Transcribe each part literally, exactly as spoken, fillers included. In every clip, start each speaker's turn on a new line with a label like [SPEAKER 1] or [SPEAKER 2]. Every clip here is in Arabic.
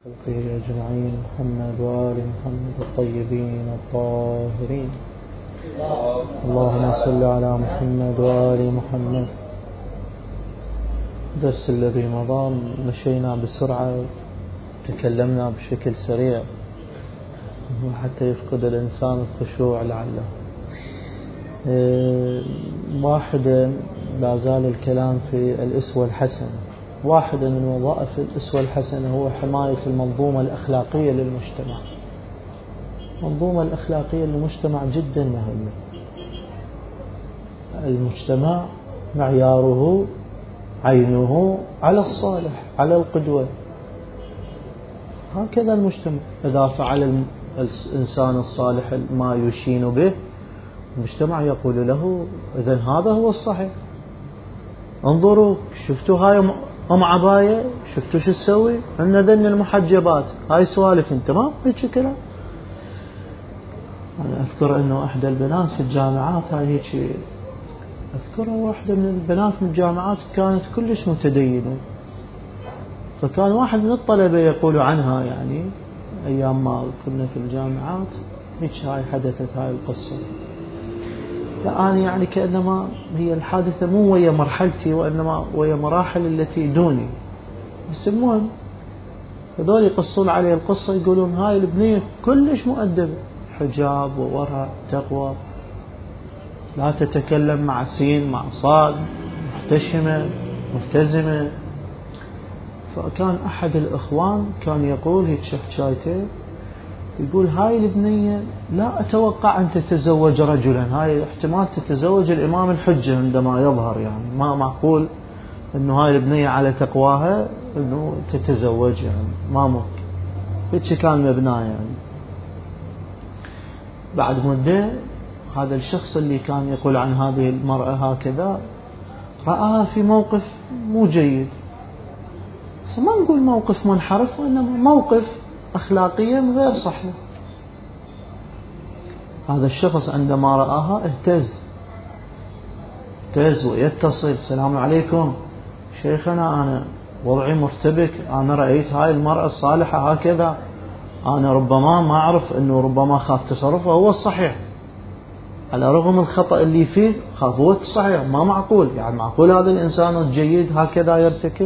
[SPEAKER 1] خلقه أجمعين محمد وآل محمد الطيبين الطاهرين. اللهم صل على محمد وآل محمد. الدرس الذي مضى مشينا بسرعة، تكلمنا بشكل سريع حتى يفقد الإنسان الخشوع لعله. واحدة لا زال الكلام في الأسوة الحسنة. واحدة من وظائف الأسوة الحسنة هو حماية المنظومة الأخلاقية للمجتمع. المنظومة الأخلاقية للمجتمع جدا مهمة. المجتمع معياره عينه على الصالح، على القدوة. هكذا المجتمع إذا فعل الإنسان الصالح ما يشين به، المجتمع يقول له إذن هذا هو الصحيح. انظروا، شفتوا هاي أم عباية، شفتوا شو تسوي؟ عندنا ذن المحجبات، هاي سوالف انت ما هيك كلام. أنا أذكر أنه أحد البنات في الجامعات، هاي هيك أذكر واحدة من البنات من الجامعات كانت كلش متدينة، فكان واحد من الطلبة يقول عنها يعني أيام ما كنا في الجامعات هيك هاي حدثت هاي القصة. الآن يعني كأنما هي الحادثة مو ويا مرحلتي وإنما ويا مراحل التي دوني. بس المهم هذول يقصون عليه القصة، يقولون هاي البنية كلش مؤدبة، حجاب وورع تقوى، لا تتكلم مع سين مع صاد، محتشمة ملتزمة. فكان أحد الإخوان كان يقول هيك شايته، يقول هاي البنية لا أتوقع أن تتزوج رجلا، هاي احتمال تتزوج الإمام الحجة عندما يظهر، يعني ما معقول أنه هاي البنية على تقواها أنه تتزوج، يعني ما ممكن. هيك كان مبناه. يعني بعد مدة هذا الشخص اللي كان يقول عن هذه المرأة هكذا رآها في موقف مو جيد، بس ما نقول موقف منحرف وإنما موقف أخلاقيا غير صحيح. هذا الشخص عندما رآها اهتز اهتز ويتصل، السلام عليكم شيخنا، أنا وضعي مرتبك، أنا رأيت هاي المرأة الصالحة هكذا، أنا ربما ما أعرف أنه ربما خاف تصرفه هو الصحيح، على رغم الخطأ اللي فيه خاف هو الصحيح. ما معقول، يعني معقول هذا الإنسان الجيد هكذا يرتكب؟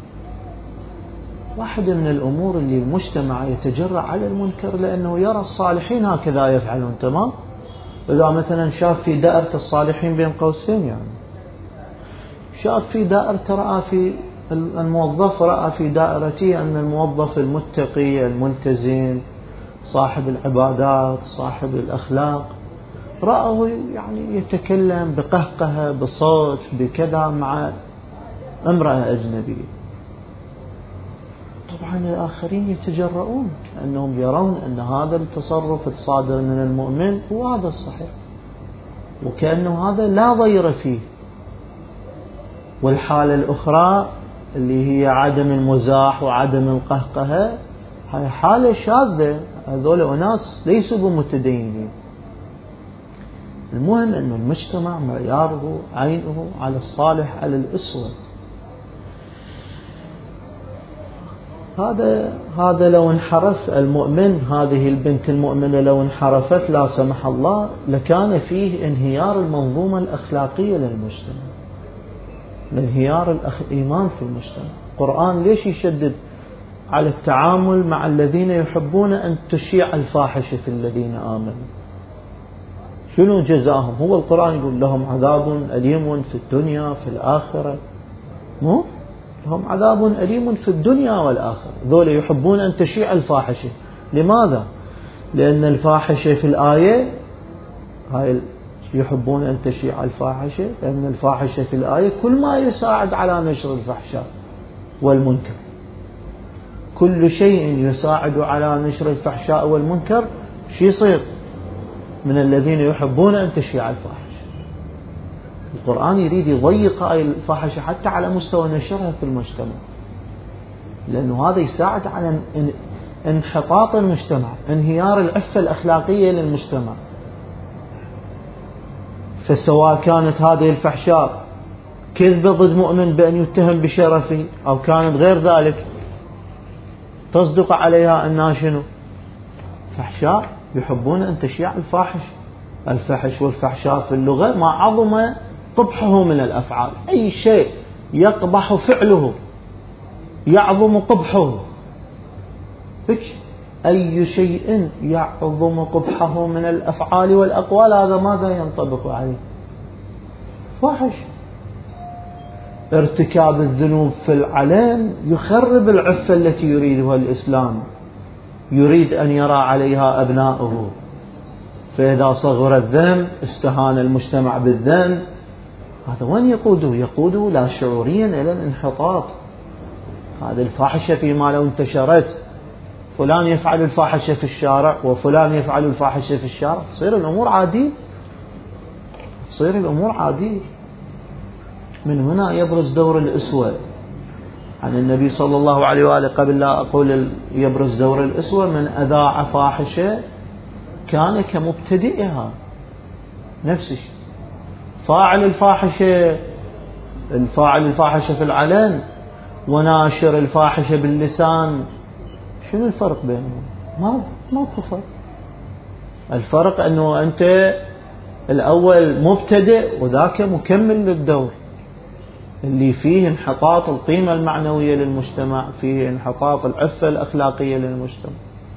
[SPEAKER 1] واحدة من الأمور اللي المجتمع يتجرأ على المنكر لأنه يرى الصالحين هكذا يفعلون. تمام؟ إذا مثلا شاف في دائرة الصالحين بين قوسين، يعني شاف في دائرة، رأى في الموظف، رأى في دائرته أن الموظف المتقي الملتزم صاحب العبادات صاحب الأخلاق، رأه يعني يتكلم بقهقه بصوت بكذا مع امرأة أجنبية. طبعا الآخرين يتجرؤون أنهم يرون أن هذا التصرف الصادر من المؤمن هو هذا الصحيح، وكأنه هذا لا ضير فيه. والحالة الأخرى اللي هي عدم المزاح وعدم القهقه، هاي حالة شاذة، هذول أناس ليسوا بمتدينين. المهم أن المجتمع معياره عينه على الصالح على الأسوة. هذا هذا لو انحرف المؤمن، هذه البنت المؤمنة لو انحرفت لا سمح الله لكان فيه انهيار المنظومة الأخلاقية للمجتمع، انهيار الإيمان في المجتمع. القرآن ليش يشدد على التعامل مع الذين يحبون أن تشيع الفاحشة في الذين آمنوا؟ شنو جزاهم؟ هو القرآن يقول لهم عذاب أليم في الدنيا في الآخرة، مو لهم عذاب أليم في الدنيا والآخرة. ذول يحبون أن تشيع الفاحشة. لماذا؟ لأن الفاحشة في الآية هاي يحبون أن تشيع الفاحشة، لأن الفاحشة في الآية كل ما يساعد على نشر الفحشاء والمنكر. كل شيء يساعد على نشر الفحشاء والمنكر شي يصير من الذين يحبون أن تشيع الفاحشة. القرآن يريد يضيق هاي الفاحشة حتى على مستوى نشرها في المجتمع، لأنه هذا يساعد على انحطاط المجتمع، انهيار العفة الأخلاقية للمجتمع. فسواء كانت هذه الفحشاء كذب ضد مؤمن بأن يتهم بشرفه، أو كانت غير ذلك تصدق عليها أنها شنو؟ فحشاء. يحبون أن تشيع الفاحش. الفحش والفحشاء في اللغة ما عظم قبحه من الأفعال. أي شيء يقبح فعله يعظم قبحه. أي شيء يعظم قبحه من الأفعال والأقوال هذا ماذا ينطبق عليه؟ فاحش. ارتكاب الذنوب في العلن يخرب العفة التي يريدها الإسلام، يريد أن يرى عليها أبناؤه. فإذا صغر الذنب استهان المجتمع بالذنب. هذا وين يقوده؟ يقوده لا شعوريا إلى الانحطاط. هذه الفاحشة فيما لو انتشرت، فلان يفعل الفاحشة في الشارع وفلان يفعل الفاحشة في الشارع، تصير الأمور عادية، تصير الأمور عادية. من هنا يبرز دور الأسوة عن النبي صلى الله عليه وآله. قبل لا أقول يبرز دور الأسوة، من أذاع فاحشة كان كمبتدئها نفس الشيء. فاعل الفاحشة الفاعل الفاحشة في العلن وناشر الفاحشة باللسان، شنو الفرق بينهم؟ ما ما فرق. الفرق أنه أنت الأول مبتدئ وذاك مكمل للدور اللي فيه انحطاط القيمة المعنوية للمجتمع، فيه انحطاط العفة الأخلاقية للمجتمع.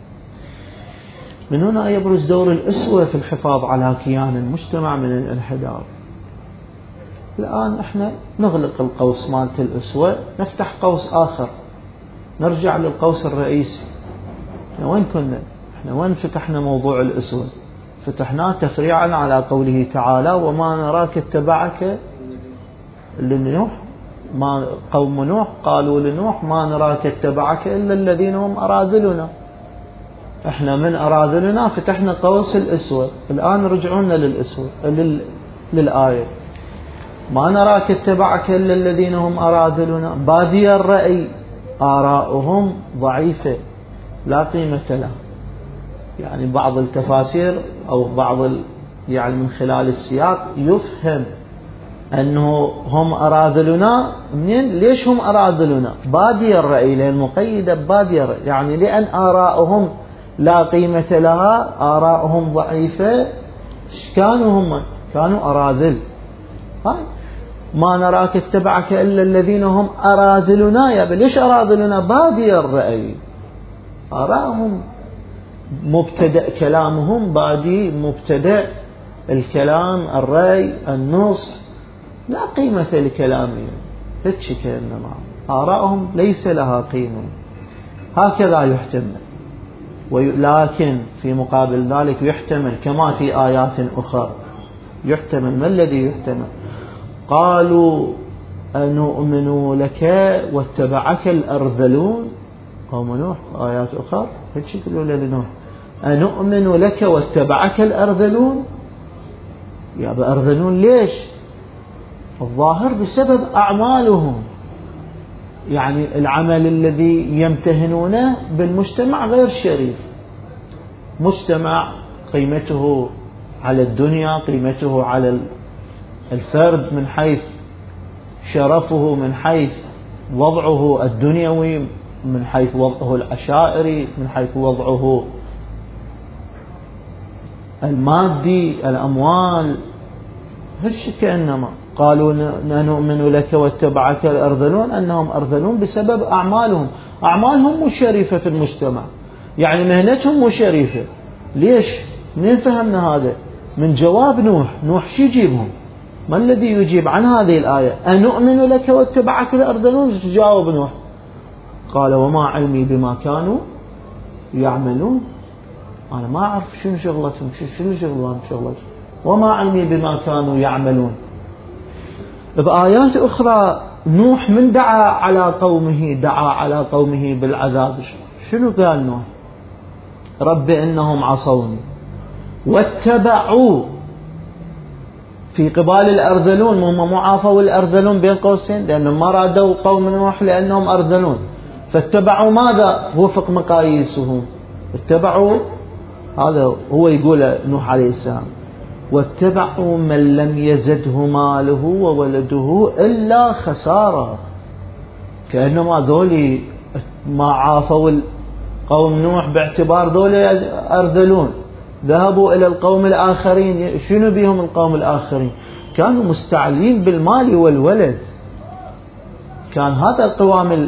[SPEAKER 1] من هنا يبرز دور الأسوة في الحفاظ على كيان المجتمع من الانحدار. الآن احنا نغلق القوس مالت الأسوة، نفتح قوس آخر، نرجع للقوس الرئيسي. احنا وين كنا؟ احنا وين فتحنا موضوع الأسوة؟ فتحناه تفريعا على قوله تعالى: وما نراك اتبعك لنوح. ما قوم نوح قالوا لنوح: ما نراك اتبعك إلا الذين هم أراذلنا. احنا من أراذلنا فتحنا قوس الأسوة. الآن رجعونا للأسوة لل... للآية: ما نراك اتبعك إلا الذين هم أراذلنا بادي الرأي آراؤهم ضعيفة لا قيمة لها. يعني بعض التفاسير أو بعض ال... يعني من خلال السياق يفهم أنه هم أراذلنا. منين؟ ليش هم أراذلنا؟ بادي الرأي، لأن مقيدة بادي الرأي، يعني لأن آراؤهم لا قيمة لها، آراؤهم ضعيفة. كانوا هم كانوا أراذل. ما نراك اتبعك إلا الذين هم أراذلنا. يا ليش أراذلنا؟ بادي الرأي، آراؤهم مبتدأ كلامهم بادي، مبتدأ الكلام الرأي النص لا قيمة لكلامهم. هيك كأنما آراؤهم ليس لها قيمة. هكذا يحتمل. ولكن في مقابل ذلك يحتمل كما في آيات أخرى. يحتمل ما الذي يحتمل؟ قالوا أنؤمن لك واتبعك الأرذلون. قوم نوح آيات أخرى هيك يقولوا لنوح: أنؤمن لك واتبعك الأرذلون. يا بأرذلون ليش؟ الظاهر بسبب أعمالهم، يعني العمل الذي يمتهنونه بالمجتمع غير شريف. مجتمع قيمته على الدنيا، قيمته على الفرد من حيث شرفه، من حيث وضعه الدنيوي، من حيث وضعه العشائري، من حيث وضعه المادي، الأموال. هالشيء كأنما قالوا نؤمن لك واتبعك الأرذلون، أنهم أرذلون بسبب أعمالهم. أعمالهم مش شريفة في المجتمع، يعني مهنتهم مش شريفة. ليش؟ منين فهمنا هذا؟ من جواب نوح. نوح شو يجيبهم؟ ما الذي يجيب عن هذه الآية؟ أنؤمن لك واتبعك الأرذلون. تجاوب نوح قال: وما علمي بما كانوا يعملون. أنا ما أعرف شنو شغلتهم، شنو شغلهم شغلتهم وما علمي بما كانوا يعملون. بآيات أخرى نوح من دعا على قومه دعا على قومه بالعذاب. شنو قال نوح؟ رب إنهم عصوني واتبعوا. في قبال الأرذلون، هم معافوا الأرذلون بين قوسين، لأنهم ما رادوا قوم نوح لأنهم أرذلون، فاتبعوا ماذا وفق مقاييسهم؟ اتبعوا، هذا هو يقول نوح عليه السلام: واتبعوا من لم يزده ماله وولده إلا خسارة. كأنما ذولي ما عافوا قوم نوح باعتبار دولة أرذلون، ذهبوا إلى القوم الآخرين، شنو بهم القوم الآخرين؟ كانوا مستعلين بالمال والولد، كان هذا قوام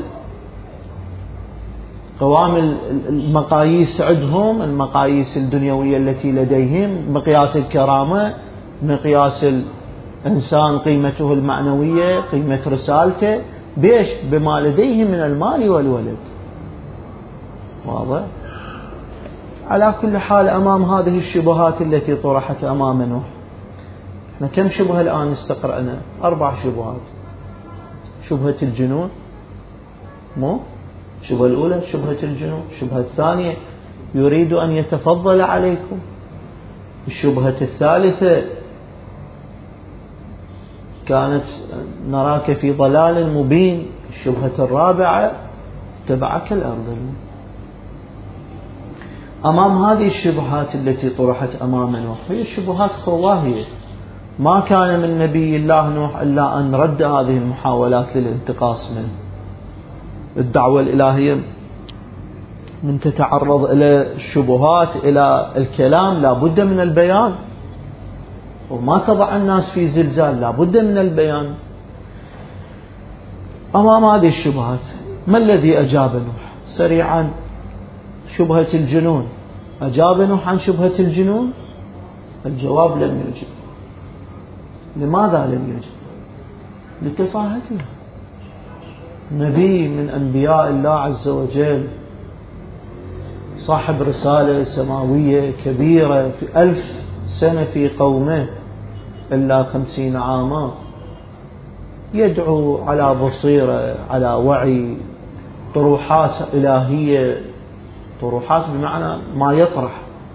[SPEAKER 1] قوام المقاييس عندهم، المقاييس الدنيوية التي لديهم، مقياس الكرامة، مقياس الإنسان قيمته المعنوية، قيمة رسالته، بيش بما لديهم من المال والولد. واضح؟ على كل حال أمام هذه الشبهات التي طرحت أمام نوح، احنا كم شبهة الآن استقرأنا؟ أربع شبهات. شبهة الجنون، مو الشبهة الأولى شبهة الجنون، الشبهة الثانية يريد أن يتفضل عليكم، الشبهة الثالثة كانت نراك في ضلال مبين، الشبهة الرابعة تبعك الأرذلون. أمام هذه الشبهات التي طرحت أمام نوح، هي شبهات خواهية، ما كان من نبي الله نوح إلا أن رد هذه المحاولات للانتقاص منه. الدعوة الإلهية من تتعرض إلى الشبهات، إلى الكلام، لا بد من البيان، وما تضع الناس في زلزال، لا بد من البيان. أمام هذه الشبهات ما الذي أجاب نوح؟ سريعا، شبهة الجنون. أجاب نوح عن شبهة الجنون؟ الجواب لم يجب. لماذا لم يجب؟ لتفاهتها. نبي من أنبياء الله عز وجل، صاحب رسالة سماوية كبيرة، في ألف سنة في قومه إلا خمسين عاما، يدعو على بصيرة، على وعي، طروحات إلهية، طروحات بمعنى ما يطرح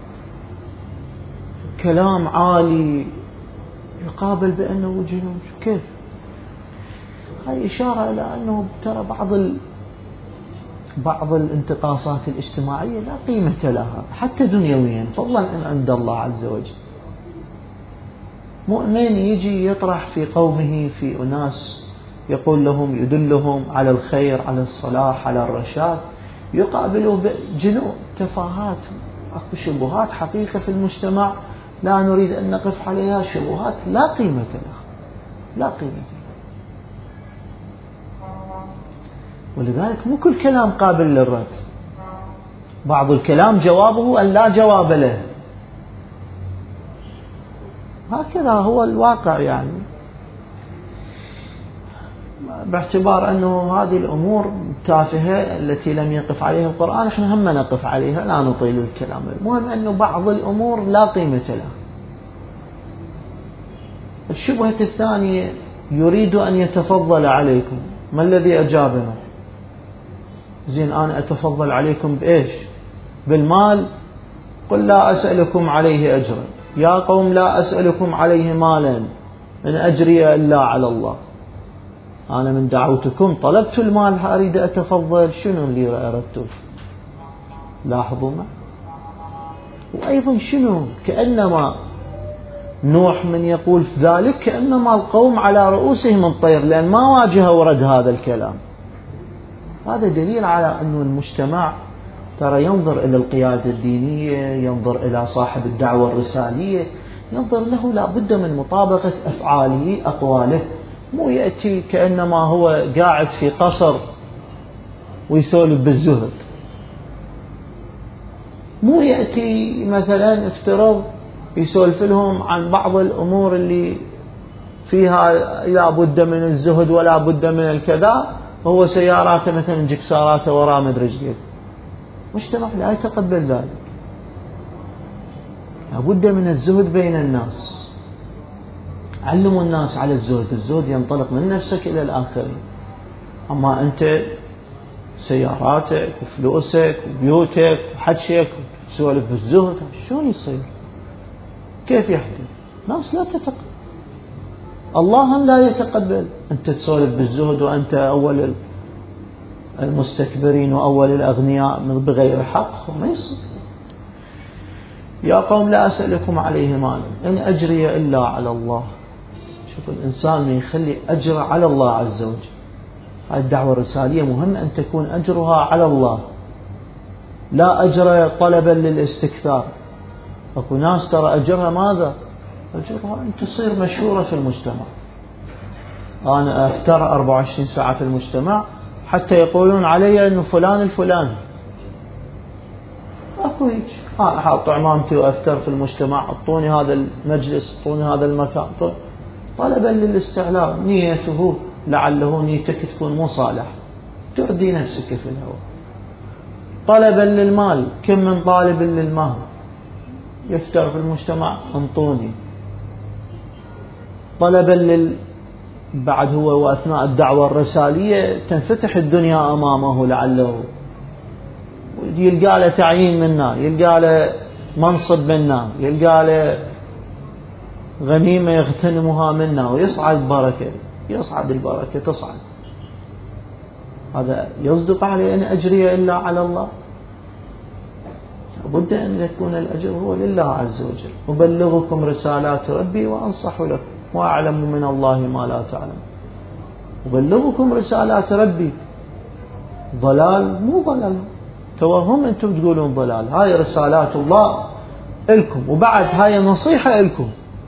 [SPEAKER 1] كلام عالي، يقابل بأنه جنون. كيف؟ هاي إشارة إلى أنه ترى بعض ال... بعض الانتقاصات الاجتماعية لا قيمة لها حتى دنيويا، فضلا عن عند الله عز وجل. مؤمن يجي يطرح في قومه في أناس، يقول لهم، يدلهم على الخير، على الصلاح، على الرشاد، يقابلوا بجنون، تفاهات، أكو شبهات حقيقة في المجتمع لا نريد أن نقف عليها، شبهات لا قيمة لها، لا قيمة لها. ولذلك مو كل كلام قابل للرد، بعض الكلام جوابه أن لا جواب له، هكذا هو الواقع. يعني باعتبار أنه هذه الأمور تافهة التي لم يقف عليها القرآن، احنا هم نقف عليها، لا نطيل الكلام. المهم أنه بعض الأمور لا قيمة لها. الشبهة الثانية يريد أن يتفضل عليكم. ما الذي أجابنا؟ زين أنا أتفضل عليكم بإيش؟ بالمال؟ قل لا أسألكم عليه أجرا. يا قوم لا أسألكم عليه مالا، إن أجري إلا على الله. أنا من دعوتكم طلبت المال، أريد أتفضل، شنو اللي أردته؟ لاحظوا ما. وأيضا شنو؟ كأنما نوح من يقول ذلك كأنما القوم على رؤوسهم الطير، لأن ما واجه ورد هذا الكلام. هذا دليل على أن المجتمع ترى ينظر إلى القيادة الدينية، ينظر إلى صاحب الدعوة الرسالية، ينظر له لا بد من مطابقة أفعاله أقواله. مو يأتي كأنما هو قاعد في قصر ويسولف بالزهد، مو يأتي مثلا افترض يسولف لهم عن بعض الأمور اللي فيها لا بد من الزهد ولا بد من الكذا، هو سياراته مثلا جكساراته وراء مدري ايش. مجتمع لا يتقبل ذلك، لا بد من الزهد بين الناس. علموا الناس على الزهد، الزهد ينطلق من نفسك إلى الآخرين. أما أنت سياراتك وفلوسك وبيوتك وحجك تسولف بالزهد، شلون يصير؟ كيف يحدث؟ ناس لا تتقبل، الله هم لا يتقبل أنت تسولف بالزهد وأنت أول المستكبرين وأول الأغنياء بغير حق. ما يصير. يا قوم لا أسألكم عليه مالا إن أجري إلا على الله. شوف الإنسان من يخلي أجر على الله عز وجل. هذه الدعوة الرسالية مهم أن تكون أجرها على الله. لا أجر طلبا للاستكثار. أكو ناس ترى أجرها ماذا؟ أجرها أن تصير مشهورة في المجتمع. أنا أفتر أربعة وعشرين ساعة في المجتمع حتى يقولون علي أنه فلان الفلاني. أكو هيك، أنا أحط عمامتي وأفتر في المجتمع، أعطوني هذا المجلس، أعطوني هذا المكان، طلبا للاستعلاء. نيته لعله نيتك تكون مو صالح، تردي نفسك في الهواء. طلبا للمال، كم من طالب للمال يفتر في المجتمع، انطوني. طلبا لل بعد هو وأثناء الدعوة الرسالية تنفتح الدنيا أمامه، لعله يلقى له تعيين منا، يلقى له منصب منا، يلقى له غنيمة يغتنمها منا، ويصعد بركة، يصعد البركة تصعد. هذا يصدق عليه أن أجري إلا على الله؟ لابد أن يكون الأجر هو لله عز وجل. أبلغكم رسالات ربي وأنصح لكم وأعلم من الله ما لا تعلم. أبلغكم رسالات ربي، ضلال مو ضلال، توهم أنتم تقولون ضلال. هاي رسالات الله إلكم، وبعد هاي نصيحة إلكم،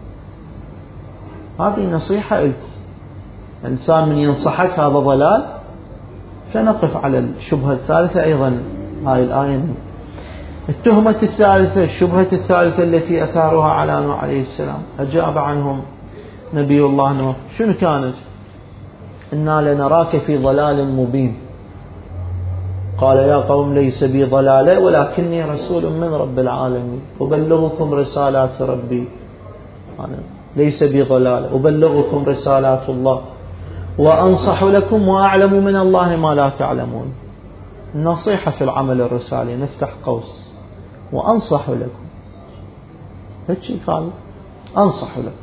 [SPEAKER 1] هذه نصيحة إلكم. الإنسان من ينصحك هذا ضلال. سنقف على الشبهة الثالثة أيضا هاي الآية. التهمة الثالثة، الشبهة الثالثة التي أثاروها على نوح عليه السلام، أجاب عنهم نبي الله نوح. شنو كانت؟ إنا لنراك في ضلال مبين. قال يا قوم ليس بي ضلالة ولكني رسول من رب العالمين أبلغكم رسالات ربي. ليس بي ضلالة، أبلغكم رسالات الله وأنصح لكم وأعلم من الله ما لا تعلمون. النصيحة في العمل الرسالي، نفتح قوس، وأنصح لكم. هيك قال أنصح لكم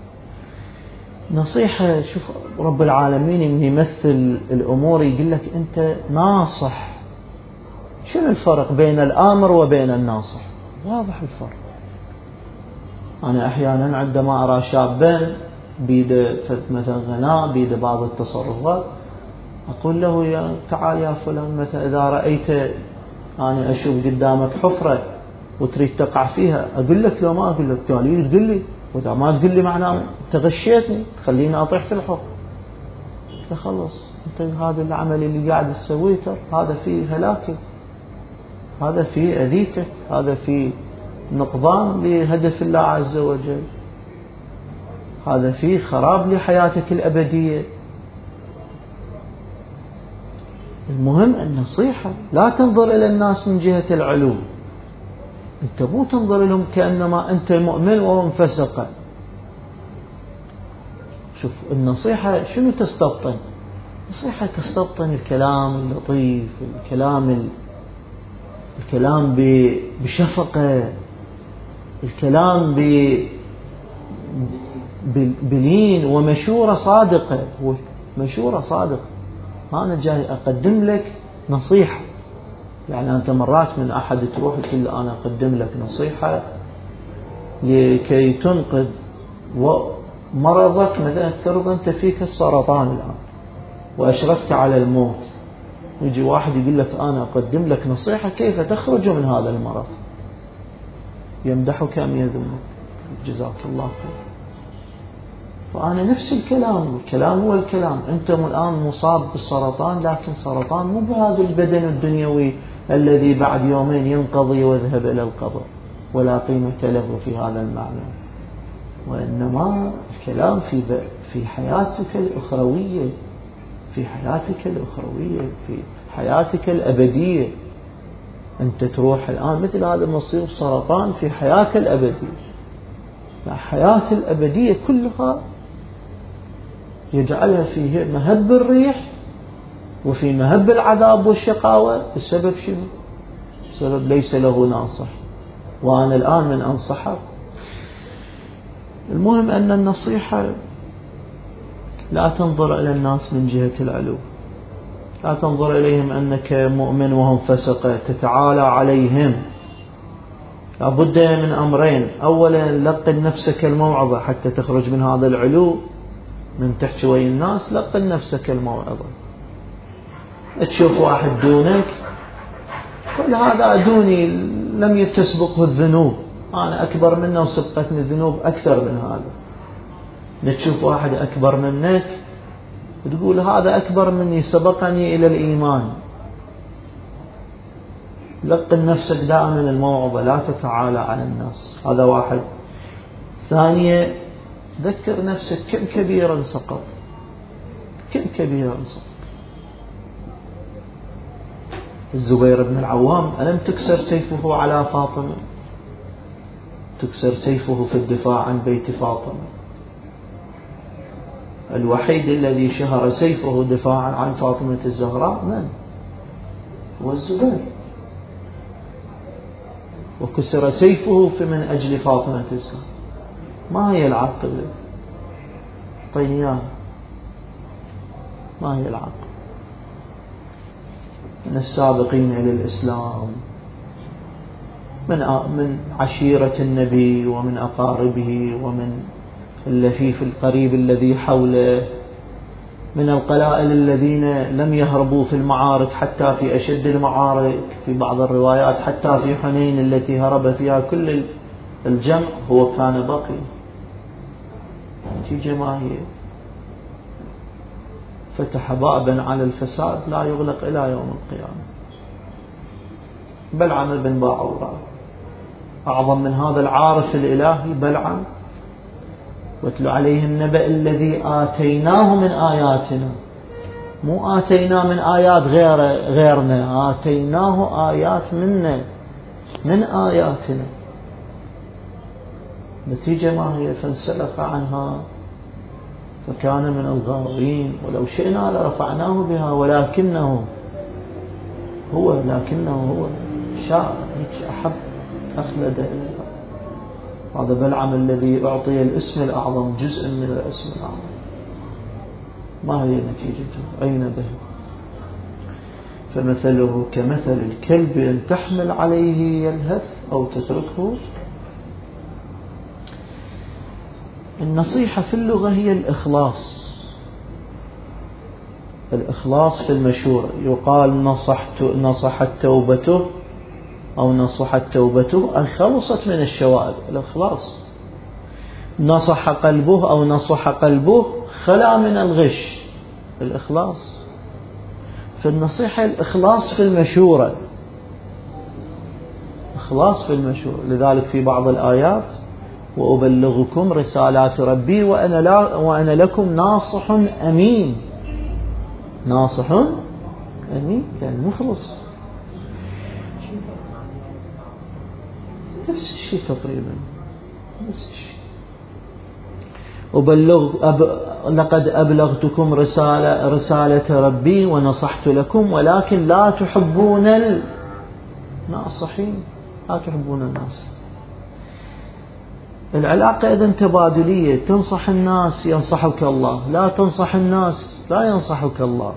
[SPEAKER 1] نصيحة. شوف رب العالمين من يمثل الأمور يقول لك أنت ناصح. شنو الفرق بين الآمر وبين الناصح؟ واضح الفرق. أنا أحيانا عندما أرى شابا بيده مثلا غناء، بيده بعض التصرفات، أقول له يا تعال يا فلان، مثلا إذا رأيت أنا أشوف قدامك حفرة وتريد تقع فيها، أقول لك لو ما أقول لك؟ قال تقول لي، وإذا ما تقول لي معناه تغشيتني، خليني أطيح في الحفرة. خلص أنت هذا العمل اللي قاعد تسويه هذا فيه هلاكك، هذا فيه أذيتك، هذا فيه نقضان لهدف الله عز وجل، هذا فيه خراب لحياتك الأبدية. المهم النصيحة، لا تنظر إلى الناس من جهة العلو. أنت مو تنظر لهم كأنما أنت مؤمن وهم فسقة. شوف النصيحة شنو تستبطن؟ النصيحة تستبطن الكلام اللطيف، الكلام ال... الكلام ب... بشفقة، الكلام ب... ب... بلين ومشورة صادقة. مشورة صادقة. أنا جاي أقدم لك نصيحة. يعني أنت مرات من أحد تروح تقول له أنا أقدم لك نصيحة لكي تنقذ مرضك. مثلا افترض أنت فيك السرطان الآن وأشرفت على الموت، يجي واحد يقول لك أنا أقدم لك نصيحة كيف تخرج من هذا المرض، يمدحك أم يذمك؟ جزاك الله خير. فأنا نفس الكلام، الكلام هو الكلام. أنت الآن مصاب بالسرطان، لكن سرطان مو بهذا البدن الدنيوي الذي بعد يومين ينقضي ويذهب إلى القبر، ولا قيمة له في هذا المعنى. وإنما الكلام في في حياتك الأخروية، في حياتك الأخروية، في حياتك الأبدية. أنت تروح الآن مثل هذا المصير سرطان في حياتك الأبدية. الحياة الأبدية كلها يجعلها في مهب الريح وفي مهب العذاب والشقاوة. السبب شنو؟ السبب ليس له ناصح، وأنا الآن من أنصحك. المهم أن النصيحة لا تنظر إلى الناس من جهة العلو، لا تنظر إليهم أنك مؤمن وهم فسقة تتعالى عليهم. لابد من أمرين: أولا لقن نفسك الموعظة حتى تخرج من هذا العلو، من تحكي ويا الناس لقن نفسك الموعظة. تشوف واحد دونك كل هذا دوني، لم تسبقه الذنوب، أنا أكبر منه وسبقتني الذنوب أكثر من هذا. نتشوف واحد أكبر منك تقول هذا أكبر مني سبقني إلى الإيمان. لقن نفسك دائما الموعظة، لا تتعالى على الناس. هذا واحد. ثانية، ذكر نفسك كم كبيرا سقط، كم كبيرا سقط. الزبير بن العوام ألم تكسر سيفه على فاطمة؟ تكسر سيفه في الدفاع عن بيت فاطمة. الوحيد الذي شهر سيفه دفاعا عن فاطمة الزهراء من؟ هو الزبير. وكسر سيفه في من أجل فاطمة الزهراء. ما هي العاقبة؟ طيب ما هي العاقبة؟ من السابقين إلى الإسلام، من من عشيرة النبي ومن أقاربه ومن اللفيف القريب الذي حوله، من القلائل الذين لم يهربوا في المعارك حتى في أشد المعارك، في بعض الروايات حتى في حنين التي هرب فيها كل الجمع هو كان بقي. نتيجة ما هي؟ فتح بابا على الفساد لا يغلق إلى يوم القيامة. بلعم بن باعورة أعظم من هذا العارف الإلهي بلعم. واتل عليهم نبأ الذي آتيناه من آياتنا، مو آتينا من آيات غير غيرنا، آتيناه آيات منا من آياتنا. نتيجة ما هي؟ فانسلخ عنها فكان من الغاوين. ولو شئنا لرفعناه بها ولكنه هو لكنه هو شاء هيك أحب أخلد إليها. هذا بلعم الذي أعطي الاسم الأعظم، جزء من الاسم الأعظم. ما هي نتيجته؟ أين به؟ فمثله كمثل الكلب إن تحمل عليه يلهث أو تتركه. النصيحة في اللغة هي الإخلاص. الإخلاص في المشورة. يقال نصحت نصحت توبته أو نصحت توبته أي خلصت من الشوائب. الإخلاص. نصح قلبه أو نصح قلبه خلا من الغش. الإخلاص. في النصيحة الإخلاص في المشورة. إخلاص في المشورة. لذلك في بعض الآيات وأبلغكم رسالات ربي وأنا, لا وأنا لكم ناصح أمين. ناصح أمين كان مخلص. نفس الشيء تقريبا، نفس الشيء. أبلغ أب... لقد أبلغتكم رسالة رسالة ربي ونصحت لكم ولكن لا تحبون الناصحين. لا تحبون الناس. العلاقة إذن تبادلية. تنصح الناس ينصحك الله، لا تنصح الناس لا ينصحك الله.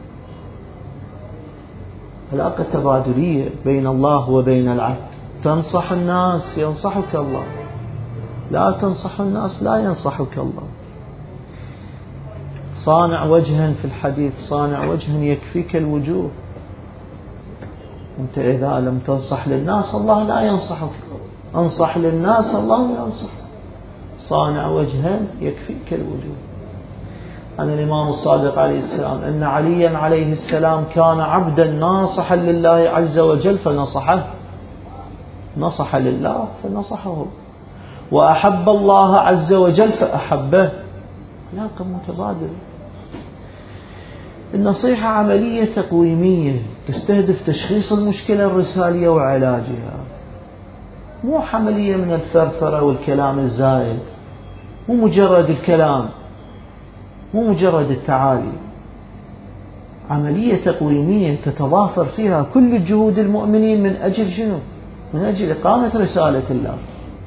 [SPEAKER 1] علاقة تبادلية بين الله وبين العبد. تنصح الناس ينصحك الله، لا تنصح الناس لا ينصحك الله. صانع وجها في الحديث، صانع وجها يكفيك الوجوه. أنت إذا لم تنصح للناس الله لا ينصحك، انصح للناس الله ينصح. صانع وجها يكفيك الوجوه. عن الإمام الصادق عليه السلام أن عليا عليه السلام كان عبدا ناصحا لله عز وجل فنصحه، نصح لله فنصحه، وأحب الله عز وجل فأحبه. علاقة متبادلة. النصيحة عملية تقويمية تستهدف تشخيص المشكلة الرسالية وعلاجها، مو عملية من الثرثرة والكلام الزائد، مو مجرد الكلام، مو مجرد التعالي. عملية تقويمية تتضافر فيها كل جهود المؤمنين من أجل شنو؟ من أجل إقامة رسالة الله.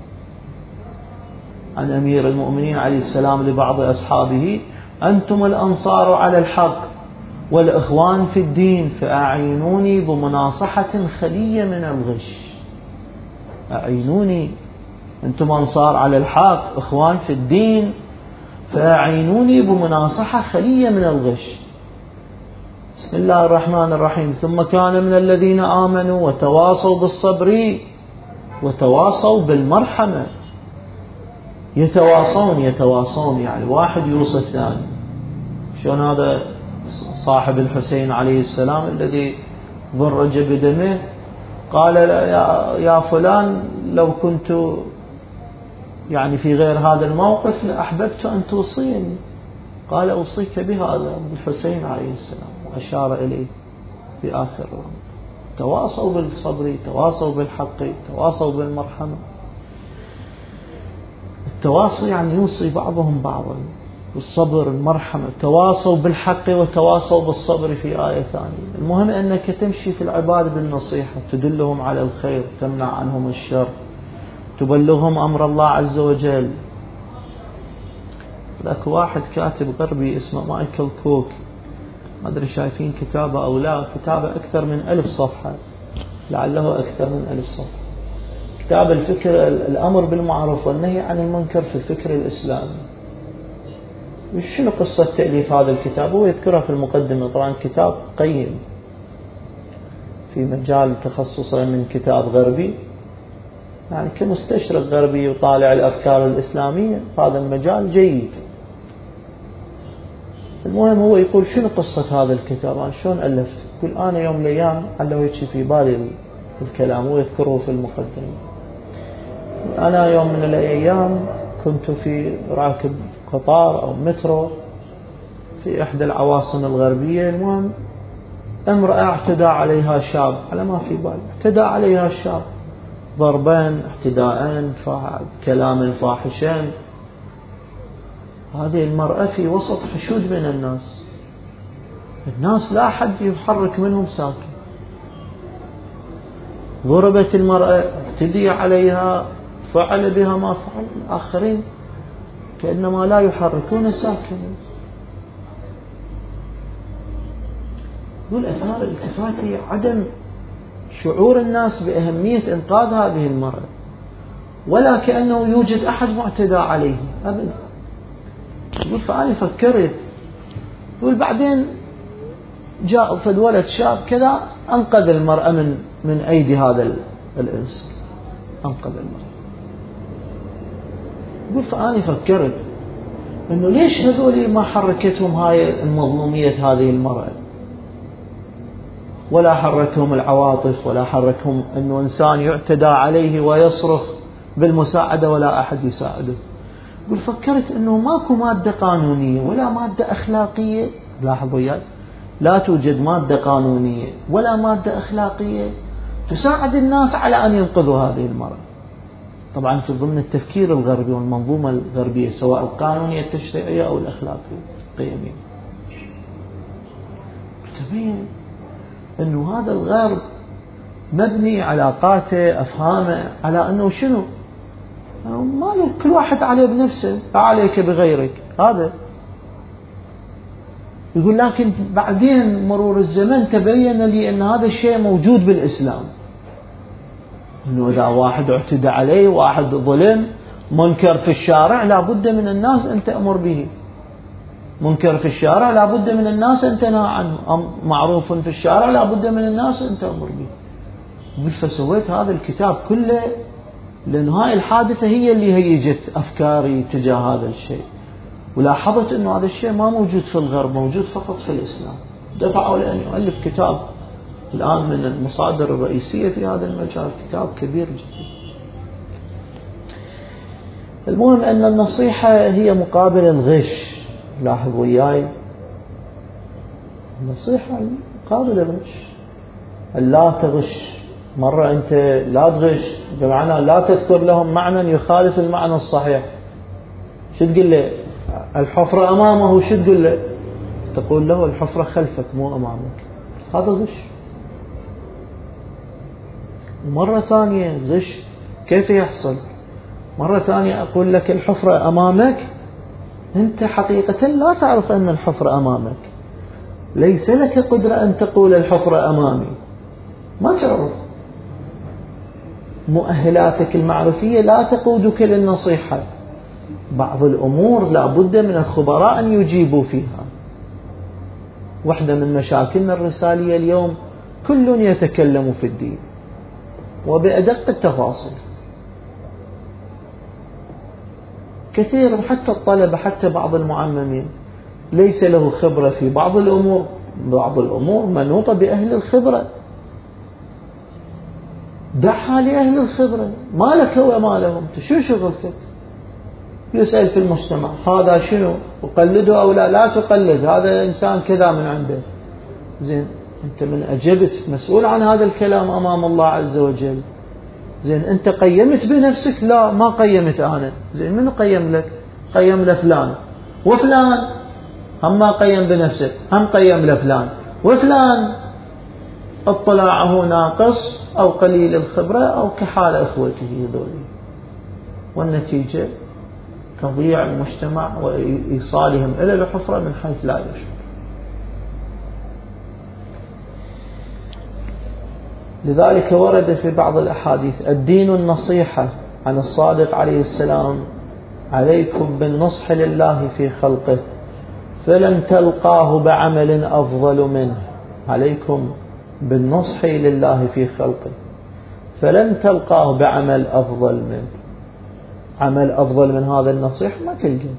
[SPEAKER 1] عن أمير المؤمنين عليه السلام لبعض أصحابه: أنتم الأنصار على الحق والإخوان في الدين فأعينوني بمناصحة خلية من الغش. أعينوني، أنتم أنصار على الحق إخوان في الدين فأعينوني بمناصحة خلية من الغش. بسم الله الرحمن الرحيم ثم كان من الذين آمنوا وتواصوا بالصبر وتواصوا بالمرحمة. يتواصون يتواصون يعني واحد يوصي الثاني. شلون هذا صاحب الحسين عليه السلام الذي ضرج بدمه قال يا, يا فلان لو كنت يعني في غير هذا الموقف لأحببت أن توصيني. قال أوصيك بهذا الحسين عليه السلام وأشار إليه في آخر الأمر. تواصوا بالصبر تواصوا بالحق تواصوا بالمرحمة. التواصي يعني يوصي بعضهم بعضا بالصبر المرحمة. تواصوا بالحق وتواصوا بالصبر في آية ثانية. المهم أنك تمشي في العباد بالنصيحة تدلهم على الخير تمنع عنهم الشر تبلغهم أمر الله عز وجل. ذاك واحد كاتب غربي اسمه مايكل كوك ما أدري شايفين كتابه أو لا. كتابه أكثر من ألف صفحة لعله أكثر من ألف صفحة. كتاب الفكر الأمر بالمعروف والنهي عن المنكر في الفكر الإسلامي. شنو قصة تأليف هذا الكتاب؟ هو يذكرها في المقدمة. طبعا كتاب قيم في مجال تخصصه من كتاب غربي يعني كمستشرق غربي وطالع الأفكار الإسلامية هذا المجال جيد. المهم هو يقول شنو قصة هذا الكتاب أنا شلون ألفت. يقول أنا يوم من الأيام علّه هيك في بالي الكلام ويذكره في المقدمة. أنا يوم من الأيام كنت في راكب قطار أو مترو في إحدى العواصم الغربية. المهم امرأة اعتدى عليها شاب على ما في بالي اعتدى عليها الشاب ضربين اعتداءين كلام فاحشين. هذه المرأة في وسط حشود من الناس. الناس لا أحد يحرك منهم ساكن. ضربت المرأة اعتدي عليها فعل بها ما فعل. الآخرين كأنما لا يحركون ساكنا. يقول أثار التفاتي عدم شعور الناس بأهمية إنقاذ هذه المرأة ولا كأنه يوجد أحد معتدى عليه أبدا. يقول فأنا فكرت. يقول بعدين جاء فد ولد شاب كذا أنقذ المرأة من من أيدي هذا الإنسان أنقذ المرأة. يقول فأنا فكرت إنه ليش هذول ما حركتهم هاي المظلومية هذه المرأة ولا حركهم العواطف ولا حركهم إنه إنسان يعتدى عليه ويصرخ بالمساعدة ولا أحد يساعده. يقول فكرت إنه ماكو مادة قانونية ولا مادة أخلاقية. لاحظوا يا لا توجد مادة قانونية ولا مادة أخلاقية تساعد الناس على أن ينقذوا هذه المرأة. طبعا في ضمن التفكير الغربي والمنظومة الغربية سواء القانونية التشريعية أو الأخلاقية القيمية. تبين أنه هذا الغرب مبني علاقاته أفهامه على أنه شنو ما كل واحد عليه بنفسه لا عليك بغيرك. هذا يقول لكن بعدين مرور الزمن تبين لي أن هذا الشيء موجود بالإسلام. أنه إذا واحد اعتدى عليه واحد ظلم منكر في الشارع لابد من الناس أن تأمر به. منكر في الشارع لابد من الناس أن تنهى عنه. معروف في الشارع لابد من الناس أن تأمر به. فسويت هذا الكتاب كله لأن هاي الحادثة هي اللي هيجت أفكاري تجاه هذا الشيء. ولاحظت أنه هذا الشيء ما موجود في الغرب موجود فقط في الإسلام. دفعوا لأن يؤلف كتاب الآن من المصادر الرئيسية في هذا المجال كتاب كبير جدا. المهم أن النصيحة هي مقابل الغش. لاحظوا وياي النصيحة مقابل الغش. لا تغش. مرة أنت لا تغش بمعنى لا تذكر لهم معنى يخالف المعنى الصحيح. شو تقول له الحفرة أمامه شو تقول له تقول له الحفرة خلفك مو أمامك. هذا غش. ومرة ثانية غش كيف يحصل؟ مرة ثانية أقول لك الحفرة أمامك أنت حقيقة لا تعرف أن الحفرة أمامك. ليس لك قدرة أن تقول الحفرة أمامي ما تعرف. مؤهلاتك المعرفية لا تقودك للنصيحة. بعض الأمور لا بد من الخبراء أن يجيبوا فيها. واحدة من مشاكلنا الرسالية اليوم كل يتكلم في الدين وبأدق التفاصيل، كثير حتى الطلبة حتى بعض المعممين ليس له خبرة في بعض الأمور، بعض الأمور منوطة بأهل الخبرة، دعها لأهل الخبرة، ما لك وما لهم، شو شغلتك؟ يسأل في المجتمع هذا شنو، أقلده أو لا؟ لا تقلد، هذا إنسان كذا من عنده. زين، أنت من أجبت مسؤول عن هذا الكلام أمام الله عز وجل. زين، أنت قيمت بنفسك؟ لا، ما قيمت أنا. زين، منو قيم لك؟ قيم لفلان وفلان، هم ما قيم بنفسك، هم قيم لفلان وفلان، اطلاعه ناقص أو قليل الخبرة أو كحال إخوته ذولي، والنتيجة تضييع المجتمع وإيصالهم إلى الحفرة من حيث لا يشعر. لذلك ورد في بعض الأحاديث الدين النصيحة عن الصادق عليه السلام: عليكم بالنصح لله في خلقه فلن تلقاه بعمل أفضل منه. عليكم بالنصح لله في خلقه فلن تلقاه بعمل أفضل منه. عمل أفضل من هذا النصيحة ما تلقى.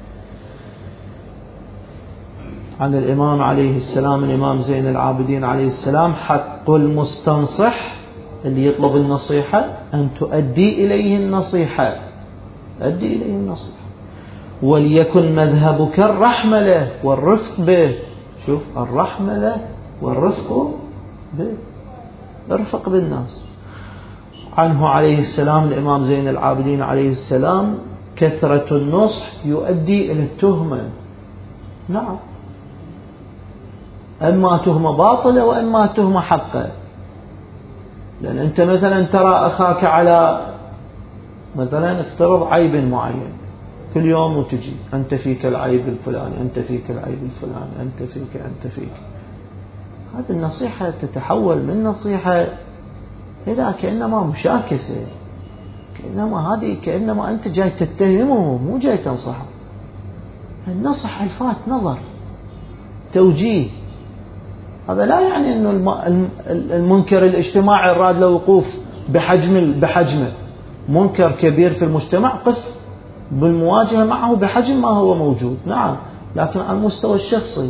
[SPEAKER 1] عن الإمام عليه السلام، الإمام زين العابدين عليه السلام: حق المستنصح اللي يطلب النصيحة أن تؤدي إليه النصيحة، أدي إليه النصيحة، وليكن مذهبك الرحمة له والرفق به. شوف، الرحمة له والرفق به، ارفق بالناس. عنه عليه السلام الإمام زين العابدين عليه السلام: كثرة النصح يؤدي إلى التهمة. نعم، أما تهمة باطلة وإما تهمة حقة. لأن أنت مثلا ترى أخاك على مثلا افترض عيب معين كل يوم وتجي أنت فيك العيب الفلاني، أنت فيك العيب الفلاني، أنت فيك أنت فيك هذه النصيحة تتحول من نصيحة إذا كأنما مشاكسة، كأنما هذه كأنما أنت جاي تتهمه مو جاي تنصحه. النصح الفات نظر توجيه، هذا لا يعني أنه المنكر الاجتماعي الراد له وقوف بحجم بحجمه، منكر كبير في المجتمع قف بالمواجهة معه بحجم ما هو موجود، نعم، لكن على المستوى الشخصي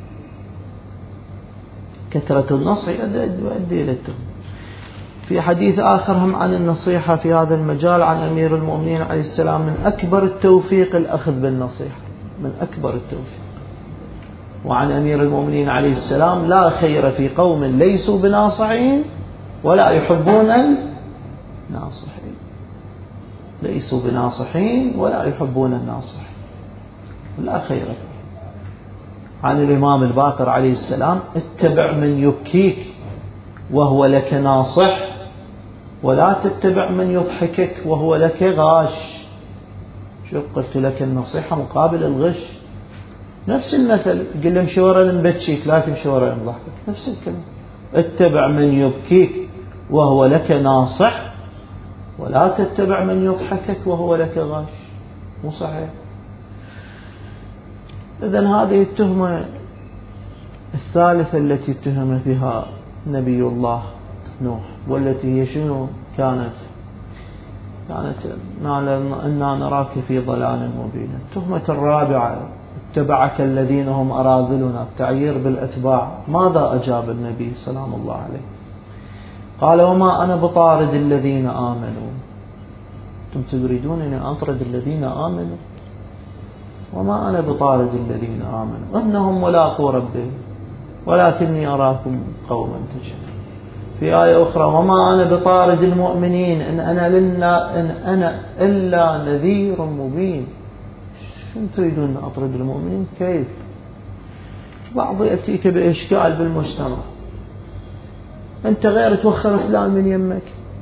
[SPEAKER 1] كثرة النصح يؤدي إلى التهم. في حديث آخر هم عن النصيحة في هذا المجال عن أمير المؤمنين عليه السلام: من أكبر التوفيق الأخذ بالنصيحة، من أكبر التوفيق. وعن أمير المؤمنين عليه السلام: لا خير في قوم ليسوا بناصحين ولا يحبون الناصحين. ليسوا بناصحين ولا يحبون الناصحين، لا خير فيه. عن الإمام الباقر عليه السلام: اتبع من يبكيك وهو لك ناصح ولا تتبع من يضحكك وهو لك غاش. شوف، قلت لك النصيحة مقابل الغش. نفس المثل، قل امشي ورا نبتشيك لا تمشي ورا نضحكك، نفس الكلام. اتبع من يبكيك وهو لك ناصح ولا تتبع من يضحكك وهو لك غاش. مو صحيح. إذن هذه التهمة الثالثة التي اتهم بها نبي الله نوح، والتي هي شنو كانت؟ كانت إنا نراك في ضلال مبين. التهمة الرابعة: اتبعك الذين هم أراذلنا، التعيير بالأتباع. ماذا أجاب النبي سلام الله عليه؟ قال: وما أنا بطارد الذين آمنوا. أنتم تريدون أن أطرد الذين آمنوا؟ وما أنا بطارد الذين آمنوا إنهم ملاقو ربهم ولكني أراكم قوما تجهلون. في آية أخرى: وما أنا بطارد المؤمنين إن أنا, لنا إن أنا إلا نذير مبين. شو تريدون أن أطرد المؤمنين؟ كيف؟ بعض يأتيك بإشكال بالمجتمع، أنت غير توخر فلان من يمك،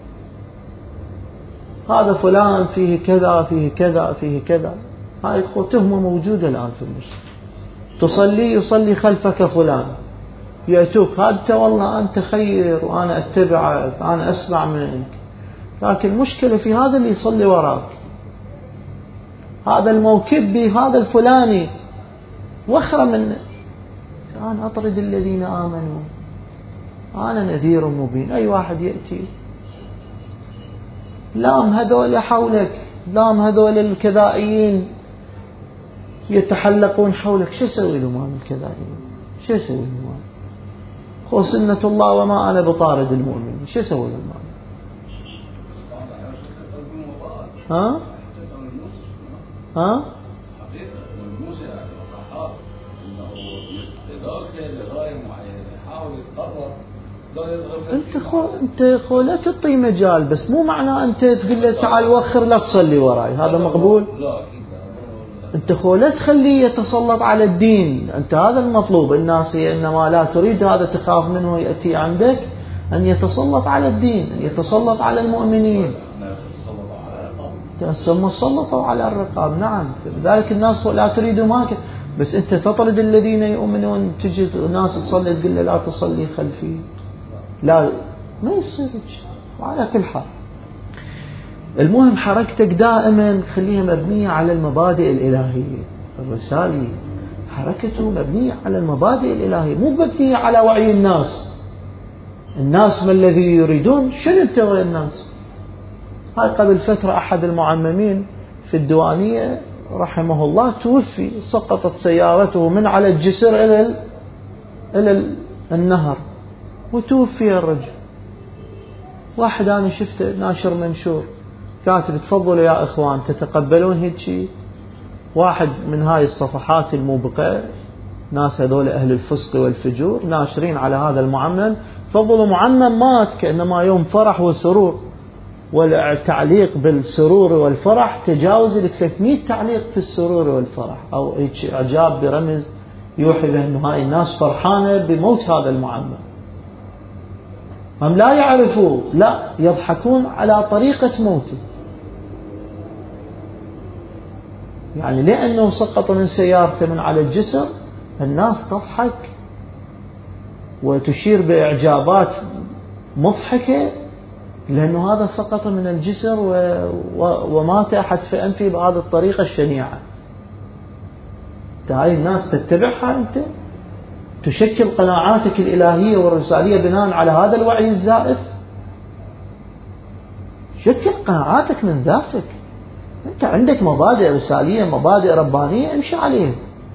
[SPEAKER 1] هذا فلان فيه كذا فيه كذا فيه كذا. هاي تهمة موجودة الآن في المجتمع. تصلي يصلي خلفك فلان، يأتوك هذا والله أنت خير وأنا أتبعك أنا أسمع منك، لكن المشكلة في هذا اللي يصلي وراك، هذا الموكب بي هذا الفلاني وخر منه. أنا أطرد الذين آمنوا، أنا نذير مبين. أي واحد يأتي لام هذول حولك، لام هذول الكذائيين يتحلقون حولك، شو اسوي له مال الكذائيين؟ شو اسوي له مال؟ خو سنة الله وما أنا بطارد المؤمن، شو اسوي له مال؟ ها؟ ها؟ انت خو انت خو لا تعطي مجال، بس مو معناه انت تقول له تعال وخر لا تصلي وراي، هذا مقبول؟ انت خو لا تخليه يتسلط على الدين، انت هذا المطلوب. الناس انما لا تريد هذا، تخاف منه ياتي عندك ان يتسلط على الدين، ان يتسلط على المؤمنين. ثم سلطوا على الرقاب، نعم. لذلك الناس لا تريد ماك، بس انت تطرد الذين يؤمنون، تجي ناس تصلي تقول له لا تصلي خلفي، لا ما يصير. وعلى كل حال المهم حركتك دائما خليها مبنية على المبادئ الإلهية. الرسالة حركته مبنية على المبادئ الإلهية، مو مبنية على وعي الناس. الناس ما الذي يريدون؟ شنو يبتغي الناس؟ هاي قبل فترة أحد المعممين في الديوانية رحمه الله توفي، سقطت سيارته من على الجسر إلى إلى النهر وتوفي الرجل. واحد أنا شفته ناشر منشور كاتب تفضلوا يا إخوان تتقبلون هيك شيء. واحد من هاي الصفحات الموبقة، ناس هذول أهل الفسق والفجور ناشرين على هذا المعمم، تفضلوا معمم مات كأنما يوم فرح وسرور، والتعليق بالسرور والفرح تجاوز ال ثلاثمئة تعليق في السرور والفرح، أو هيك إعجاب برمز يوحي بأن هاي الناس فرحانة بموت هذا المعمم. هم لا يعرفوا، لا يضحكون على طريقة موته، يعني لأنه سقط من سيارته من على الجسر الناس تضحك وتشير بإعجابات مضحكة، لأنه هذا سقط من الجسر و... و... ومات أحد في أنفه بهذه الطريقة الشنيعة. هاي الناس تتبعها أنت، تشكل قناعاتك الإلهية والرسالية بناء على هذا الوعي الزائف. شكل قناعاتك من ذاتك، أنت عندك مبادئ رسالية، مبادئ ربانية، امشي عليها.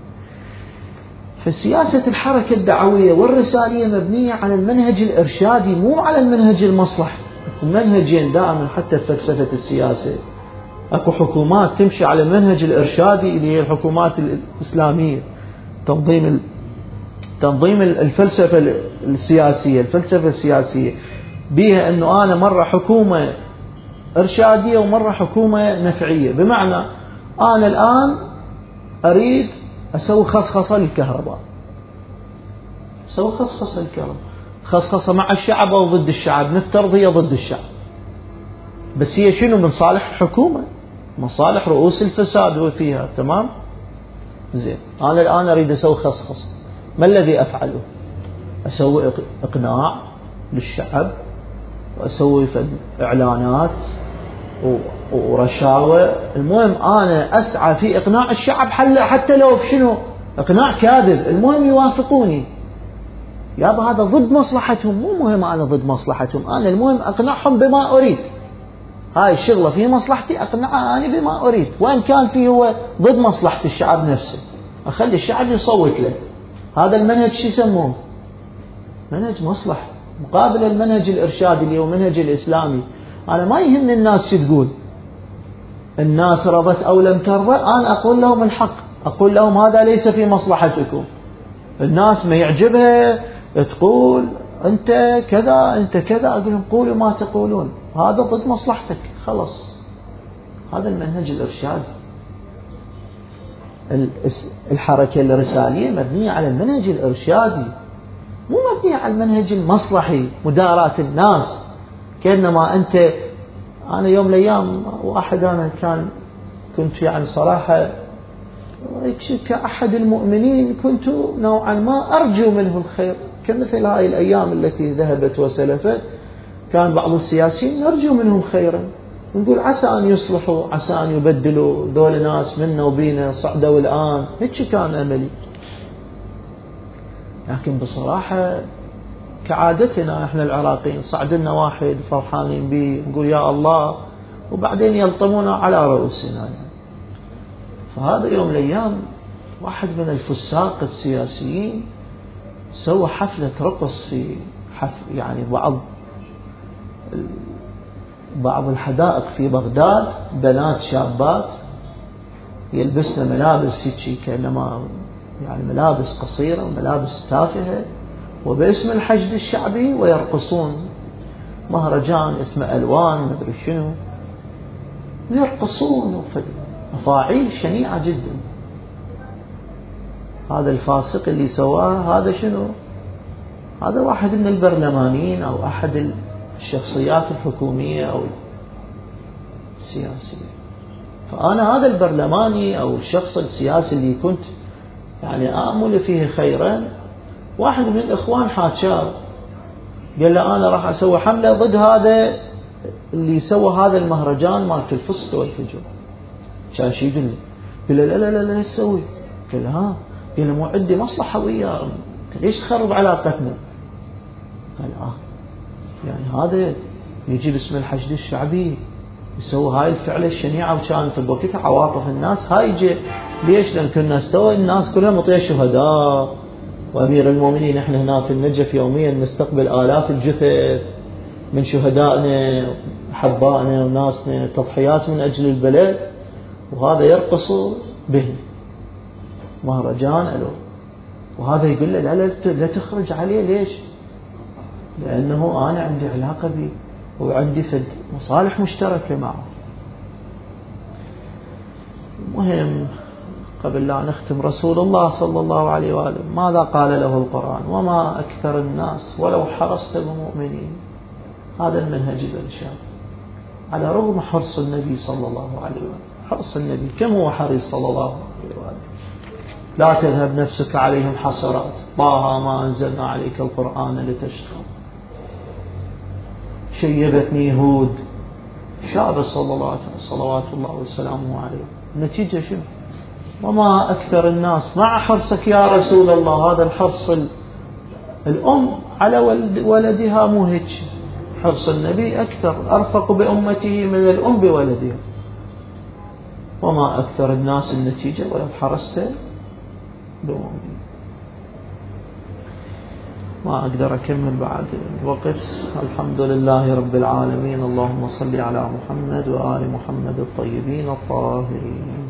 [SPEAKER 1] فالسياسة الحركة الدعوية والرسالية مبنية على المنهج الإرشادي، مو على المنهج المصلحي. المنهجين دائما حتى في فلسفة السياسة، اكو حكومات تمشي على المنهج الإرشادي اللي هي الحكومات الإسلامية، تنظيم تنظيم الفلسفة السياسية. الفلسفة السياسية بيها أنه أنا مرة حكومة إرشادية ومرة حكومة نفعية، بمعنى أنا الآن أريد أسوي خصخصة للكهرباء، أسوي خصخصة للكهرباء، خصخصة مع الشعب أو ضد الشعب، نفترض هي ضد الشعب، بس هي شنو؟ من صالح الحكومة، مصالح رؤوس الفساد هو فيها، تمام؟ زين، أنا الآن أريد أسوي خصخصة، ما الذي أفعله؟ أسوي إقناع للشعب، وأسوي إعلانات ورشاوى، المهم أنا أسعى في إقناع الشعب حتى لو في شنو إقناع كاذب، المهم يوافقوني. يابا هذا ضد مصلحتهم، مو مهم أنا ضد مصلحتهم، أنا المهم أقنعهم بما أريد. هاي الشغلة في مصلحتي، أقنعها أنا بما أريد، وإن كان فيه هو ضد مصلحة الشعب نفسه، أخلي الشعب يصوت له. هذا المنهج شو يسموه؟ منهج مصلح، مقابل المنهج الإرشادي اللي هو منهج الإسلامي. أنا ما يهمني الناس شو تقول، الناس رضت أو لم ترضى، أنا أقول لهم الحق، أقول لهم هذا ليس في مصلحتكم. الناس ما يعجبها تقول أنت كذا أنت كذا، أقول لهم قولوا ما تقولون، هذا ضد مصلحتك، خلص. هذا المنهج الإرشادي. الحركة الرسالية مبنية على المنهج الإرشادي، مو مبنية على المنهج المصلحي، مداراة الناس. كأنما أنت، أنا يوم الأيام واحد أنا كان كنت يعني صراحة كأحد المؤمنين كنت نوعا ما أرجو منه الخير، كمثل هاي الأيام التي ذهبت وسلفت، كان بعض السياسيين نرجو منهم خيرا، نقول عسى أن يصلحوا، عسى أن يبدلوا، دول ناس منا وبينا صعدوا الآن، هيك كان أملي. لكن بصراحة كعادتنا احنا العراقيين صعد لنا واحد فرحانين به نقول يا الله وبعدين يلطمون على رؤوسنا يعني. فهذا يوم من الأيام واحد من الفساق السياسيين سوى حفلة رقص في حفل يعني بعض بعض الحدائق في بغداد، بنات شابات يلبسن ملابس هيك كأنما يعني ملابس قصيرة وملابس تافهة وباسم الحشد الشعبي ويرقصون مهرجان اسمه ألوان مدري شنو، يرقصون مفاعيل شنيعة جدا. هذا الفاسق اللي سواه هذا شنو؟ هذا واحد من البرلمانيين أو أحد الشخصيات الحكومية أو السياسية. فأنا هذا البرلماني أو الشخص السياسي اللي كنت يعني آمل فيه خيرا، واحد من الإخوان حاشاه قال له أنا راح أسوي حملة ضد هذا اللي سوى هذا المهرجان مالت الفسق والفجور. كان شي يقول لي قال له لا لا لا لا تسوي. قال له ها، قال له مو عندي مصلحة وياه، ليش تخرب علاقتنا؟ قال آه يعني هذا يجي باسم الحشد الشعبي يسوي هاي الفعلة الشنيعة، وكانت بوقتها عواطف الناس هايجة. ليش؟ لأن كنا استوى الناس كلها مطيع شهداء، وأمير المؤمنين احنا هنا في النجف يوميا نستقبل آلاف الجثث من شهدائنا وحبائنا وناسنا، تضحيات من أجل البلد، وهذا يرقص به مهرجان ألو. وهذا يقول له لا لا, لا تخرج عليه. ليش؟ لأنه أنا عندي علاقة به وعندي فد مصالح مشتركة معه. مهم قبل لا نختم، رسول الله صلى الله عليه وآله ماذا قال له القرآن؟ وما أكثر الناس ولو حرصت بمؤمنين. هذا المنهج الإرشاد على رغم حرص النبي صلى الله عليه وآله. حرص النبي كم هو حريص صلى الله عليه وآله. لا تذهب نفسك عليهم حسرات، طه ما أنزلنا عليك القرآن لتشقى. شيبتني هود، شاب صلى الله عليه وسلم صلوات الله وسلامه عليه. النتيجة شنو؟ وما أكثر الناس. مع حرصك يا رسول الله، هذا الحرص الأم على ولدها مو هيك، حرص النبي أكثر، أرفق بأمته من الأم بولدها. وما أكثر الناس، النتيجة ولو حرصت بمؤمنين. ما أقدر أكمل بعد الوقت. الحمد لله رب العالمين. اللهم صل على محمد وآل محمد الطيبين الطاهرين.